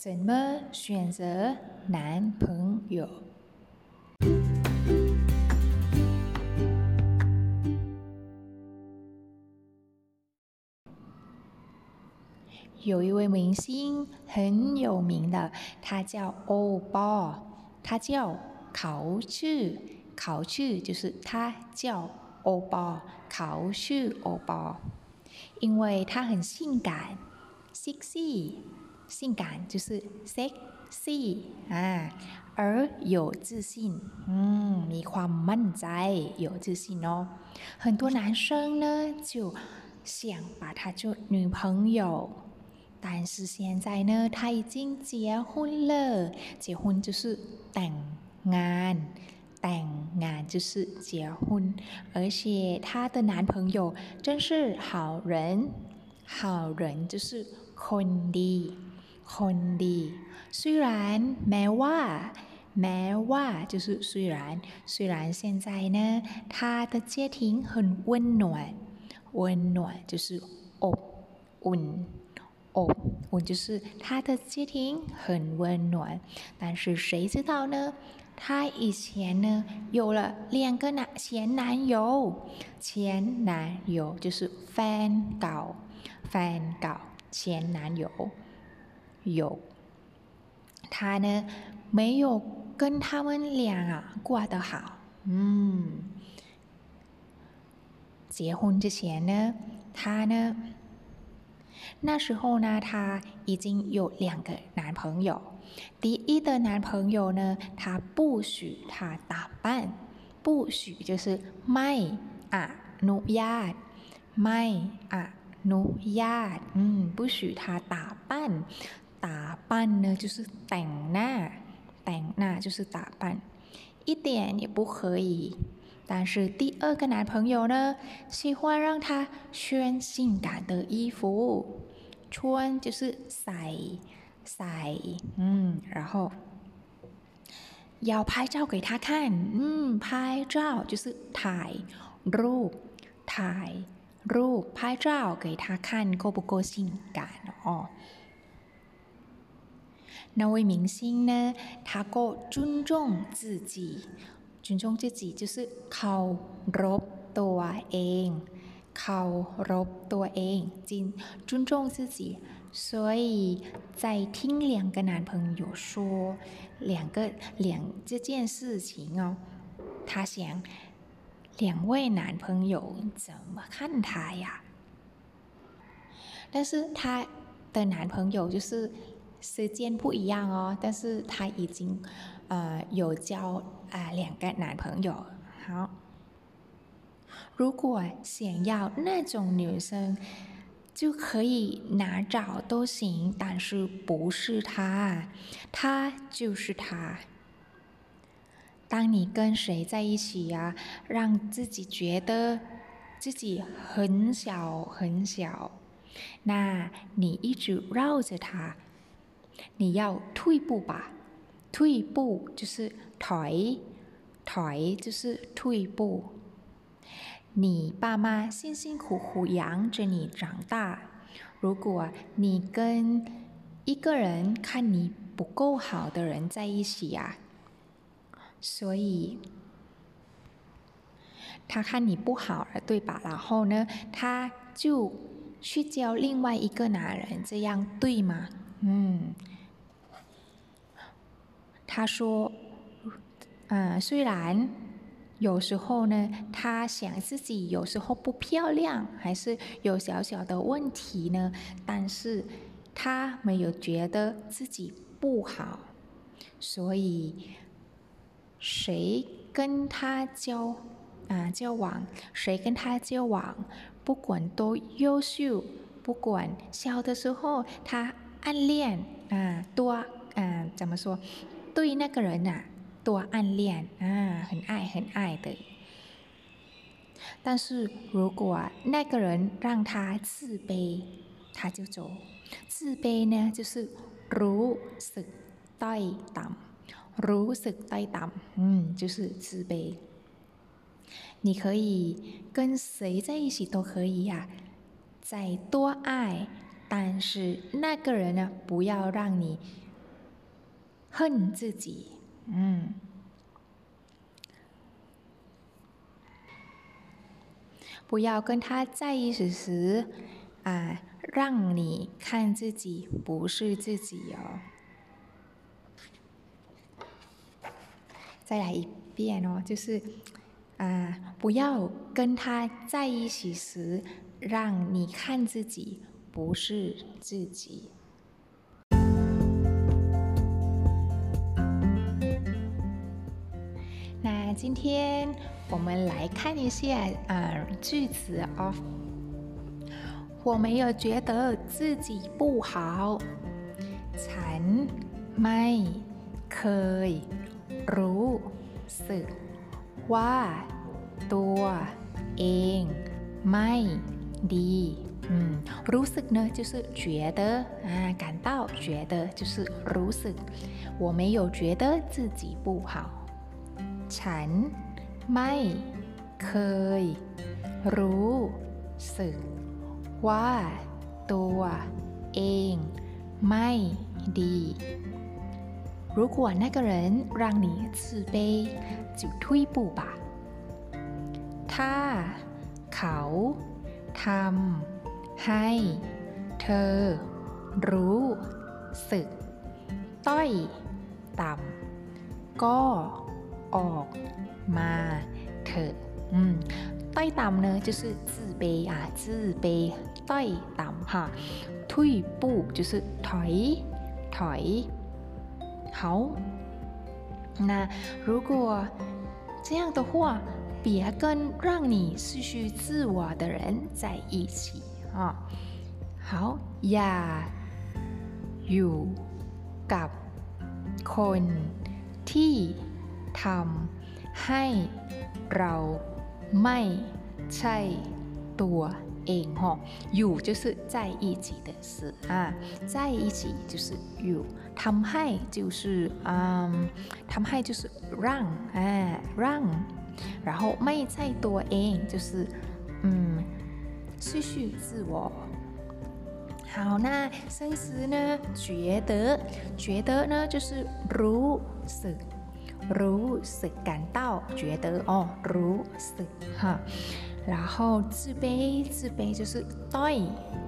怎么选择男朋友？有一位明星很有名的，他叫欧巴，他叫เขาชื่อเขาชื่อ就是他叫欧巴，เขาชื่อ欧巴，因为他很性感 ，sexy， 性感就是 sexy 而有自信，มีความมั่นใจ，有自信哦。很多男生呢就想把他做女朋友。但是现在呢，他已经结婚了。结婚就是แต่งงานแต่งงาน就是结婚，而且他的男朋友真是好人。好人就是คนดีคนดี虽然แม้ว่า就是虽然现在呢，他的家庭很温暖就是อบอุ่น就是他的家庭很温暖，但是谁知道呢？他以前呢有了2个前男友就是แฟนเก่า前男友有，他呢没有跟他们俩过得好，结婚之前呢，他呢。那时候呢，他已经有2个男朋友。第一的男朋友呢，他不许他打扮，不许就是ไม่อนุญาต，不许他打扮。打扮呢就是แต่งหน้า就是打扮，一点也不可以。但是第2个男朋友呢，喜欢让他穿性感的衣服，穿就是ใส่，然后要拍照给他看，拍照就是ถ่ายรูป，拍照给他看够不够性感哦。那位明星呢，他ก็尊重自己就是เคารพตัวเอง尊重自己，所以在听2个男朋友说这件事情哦，他想2位男朋友怎么看他呀？但是他的男朋友就是时间不一样哦，但是他已经有交2个男朋友。好，如果想要那种女生，就可以哪找都行，但是不是他就是他。当你跟谁在一起呀，让自己觉得自己很小很小，那你一直绕着他。你要退步吧，退步就是ถอย就是退步。你爸妈辛辛苦苦养着你长大，如果你跟一个人看你不够好的人在一起呀，所以他看你不好了，对吧？然后呢，他就去交另外一个男人，这样对吗？他说，虽然有时候呢，他想自己有时候不漂亮，还是有小小的问题呢，但是他没有觉得自己不好，所以谁跟他交往，不管多优秀，不管小的时候他暗恋怎么说？对那个人多暗恋很爱的。但是如果那个人让他自卑，他就走。自卑呢，就是รู้สึกด้อยต่ำ，就是自卑。你可以跟谁在一起都可以呀，再多爱，但是那个人呢，不要让你恨自己不要跟他在一起时让你看自己不是自己哦。再来一遍哦，就是不要跟他在一起时让你看自己不是自己。那今天我们来看一下句子哦。我没有觉得自己不好ฉันไม่เคยรู้สึกว่าตัวเองไม่ดีรู้สึก呢就是觉得感到觉得就是รู้สึก我没有觉得自己不好ฉันไม่เคยรู้สึกว่าตัวเองไม่ดี如果那个人让你自卑就退步吧ถ้าเขาทำให้เธอรู้สึกต้อยต่ำก็ออกมาเถอะต้อยต่ำ呢就是自卑自卑ต้อยต่ำ哈退步就是ถอย好那如果这样的话别跟让你失去自我的人在一起好อย่าอยู่กับคนที่ทำให้เราไม่ใช่ตัวเองอยู่就是在一起的事在一起就是อยู่ทำให้就是ทำให้就是让然后ไม่ใช่ตัวเอง就是失去自我好那生词呢觉得呢就是รู้สึก感到觉得รู้สึก然后自卑就是ต้อย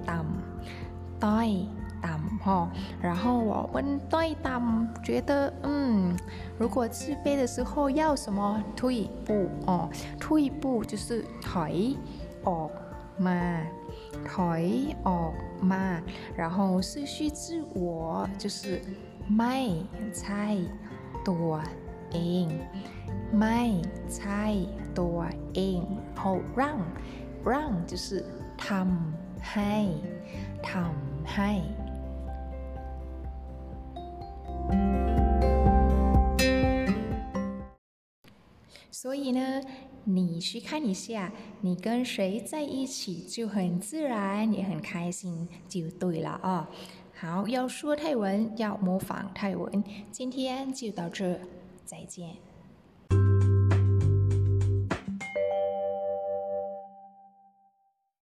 ต่ำ然后我们ต้อยต่ำ觉得如果自卑的时候要什么退步就是ถอยออกมา然后失去自我就是ไม่ใช่ตัวเองไม่ใช่ตัวเอง让就是ทำให้所以呢你去看一下你跟谁在一起就很自然也很开心就对了好要说泰文要模仿泰文今天就到这再见